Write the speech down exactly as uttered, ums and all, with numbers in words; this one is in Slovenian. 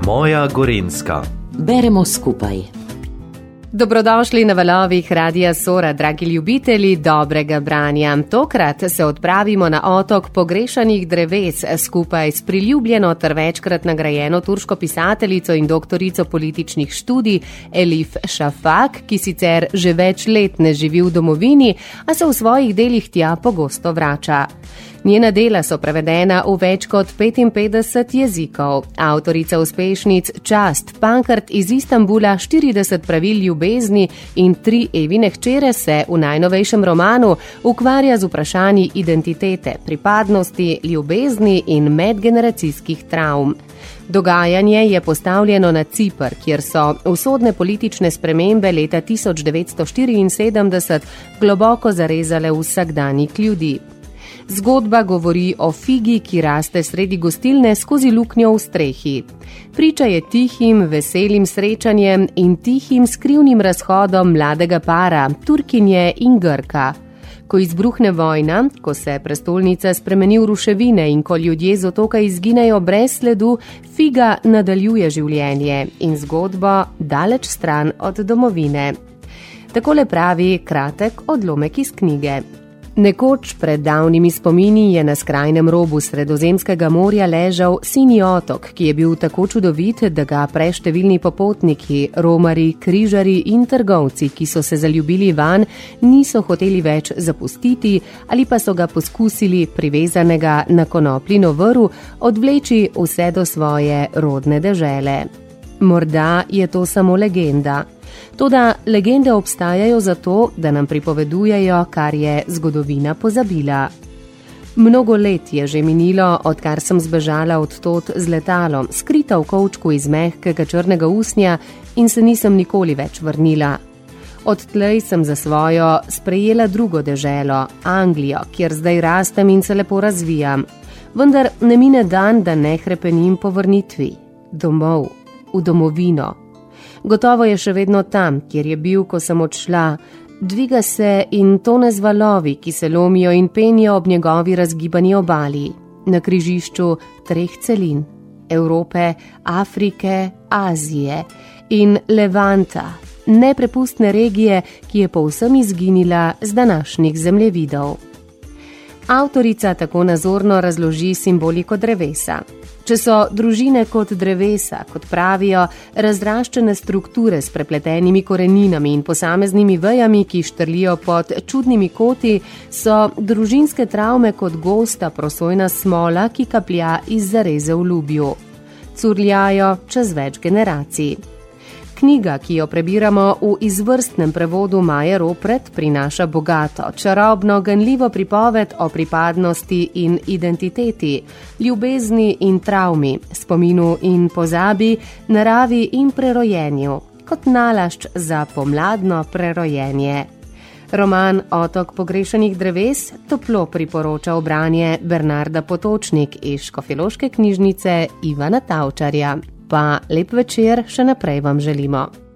Moja Gorenjska. Beremo skupaj. Dobrodošli na valovih Radia Sora, dragi ljubitelji dobrega branja. Tokrat se odpravimo na otok pogrešanih dreves skupaj s priljubljeno ter večkrat nagrajeno turško pisateljico in doktorico političnih študij Elif Shafak, ki sicer že več let ne živi v domovini, a se v svojih delih tja pogosto vrača. Njena dela so prevedena v več kot petinpetdeset jezikov. Avtorica uspešnic Čast, Pankrt iz Istanbula, štirideset pravil ljubezni in tri Evine hčere se v najnovejšem romanu ukvarja z vprašanji identitete, pripadnosti, ljubezni in medgeneracijskih travm. Dogajanje je postavljeno na Ciper, kjer so usodne politične spremembe leta tisoč devetsto štiriinsedemdeset globoko zarezale vsakdanjik ljudi. Zgodba govori o figi, ki raste sredi gostilne skozi luknjo v strehi. Priča je tihim, veselim srečanjem in tihim skrivnim razhodom mladega para, Turkinje in Grka. Ko izbruhne vojna, ko se prestolnica spremeni v ruševine in ko ljudje z otoka izginejo brez sledu, figa nadaljuje življenje in zgodbo daleč stran od domovine. Takole pravi kratek odlomek iz knjige. Nekoč pred davnimi spomini je na skrajnem robu Sredozemskega morja ležal sinji otok, ki je bil tako čudovit, da ga preštevilni popotniki, romari, križari in trgovci, ki so se zaljubili vanj, niso hoteli več zapustiti ali pa so ga poskusili, privezanega na konopljino vrv, odvleči vse do svoje rodne dežele. Morda je to samo legenda. Toda legende obstajajo zato, da nam pripovedujejo, kar je zgodovina pozabila. Mnogo let je že minilo, odkar sem zbežala od tod z letalom, skrita v kovčku iz mehkega črnega usnja in se nisem nikoli več vrnila. Odtlej sem za svojo sprejela drugo deželo, Anglijo, kjer zdaj rastem in se lepo razvijam. Vendar ne mine dan, da ne hrepenim po vrnitvi. Domov, v domovino. Gotovo je še vedno tam, kjer je bil, ko sem odšla. Dviga se in tone z valovi, ki se lomijo in penijo ob njegovi razgibani obali. Na križišču treh celin. Evrope, Afrike, Azije in Levanta. Neprepustne regije, ki je povsem izginila z današnjih zemljevidov. Avtorica tako nazorno razloži simboliko drevesa. Če so družine kot drevesa, kot pravijo, razraščene strukture s prepletenimi koreninami in posameznimi vejami, ki štrlijo pod čudnimi koti, so družinske travme kot gosta prosojna smola, ki kaplja iz zareze v ljubju. Curljajo čez več generacij. Knjiga, ki jo prebiramo v izvrstnem prevodu Maje Ropret, prinaša bogato, čarobno, ganljivo pripoved o pripadnosti in identiteti, ljubezni in travmi, spominu in pozabi, naravi in prerojenju, kot nalašč za pomladno prerojenje. Roman Otok pogrešanih dreves toplo priporoča v branje Bernarda Potočnik iz Škofjeloške knjižnice Ivana Tavčarja. Pa lep večer še naprej vam želimo.